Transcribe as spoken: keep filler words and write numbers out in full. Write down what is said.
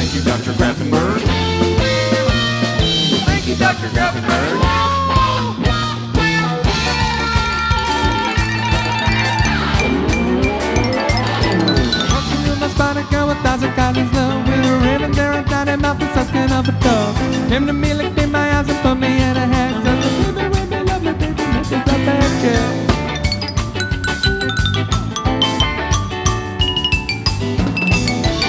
Thank you, Doctor Grafenberg. Thank you, Doctor Grafenberg. Spotted girl with thousand cousins love with a ribbon there and tied him up and sucking up a dove. Him to me, licked in my eyes and put me in a hand.